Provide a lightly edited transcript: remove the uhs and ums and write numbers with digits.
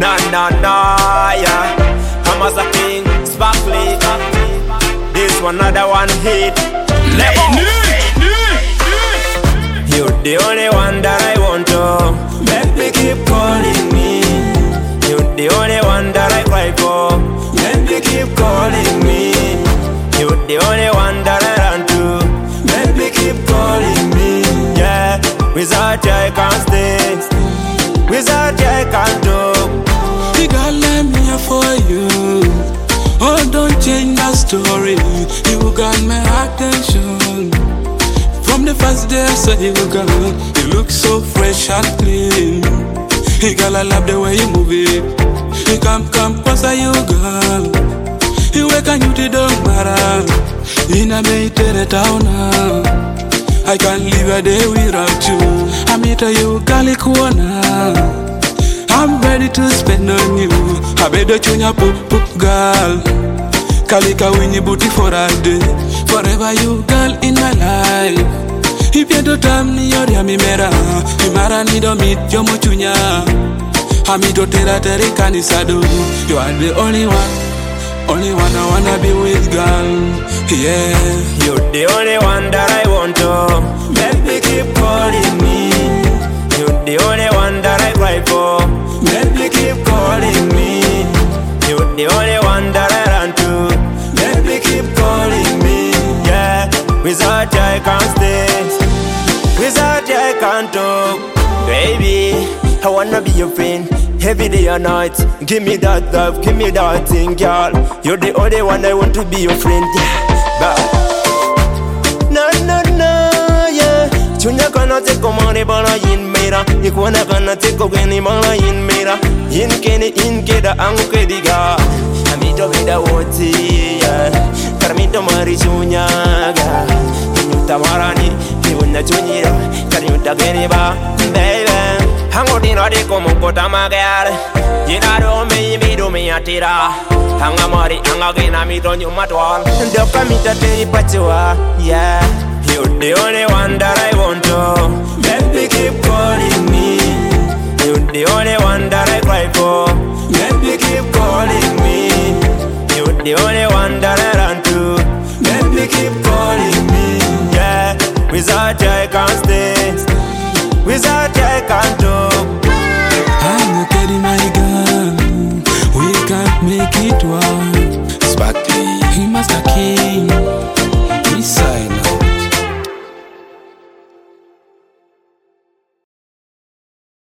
Nah, nah, nah, yeah. I'm as a king, sparkly. This one, another one hit. You're the only one that I want to. Let me keep calling me. You're the only one that I cry for. Let me keep calling me. You're the only one that I run to. Let me keep calling me. Yeah, without you I can't stay. Without you I can't talk. You got let me here for you. Oh, don't change the story. You got my attention. From the first day I saw you, girl, you look so fresh and clean. You girl, I love the way you move it. You come closer, you girl. You wake and you don't matter. In a better town now. I can't live a day without you. I meet you, Calicuana. I'm ready to spend on you. I better tune your poop girl. Kalika win your booty for a day. Forever you girl in my life. If you don't tell me you're mi mera. Mi mara ni do meet yo mochunya. Ami do tera kanisado. You are the only one I wanna be with, girl. Yeah, you're the only one that I want to. Let me keep calling me. You're the only one that I cry for. Let me keep calling me. You're the only one that I run to. Let me keep calling me. Yeah, without you I can't stay. Without you I can't talk. Baby, I wanna be your friend. Every day or night, give me that love, give me that thing, girl. You're the only one I want to be your friend, yeah. But no, yeah. Chunya kana teko mane bana yin mera. Ikwana kana teko geni mala yin mera. Yin keda angu kediga. Amito vida woti, yeah. Karamito mari chunya ga. Nyuta marani, kiwuna chunyira. Kanyuta geni ba, baby. Hango dino di como kota magare. Jina do me atira. Hanga mari hanga gina mi do nyuma twal. Ndoka mita te ipachua. Yeah, you're the only one that I want to. Let me keep calling me. You're the only one that I cry for. Let me keep calling me. You're the only one that I run to. Let me keep calling me. Yeah, without you I can't stay. Without you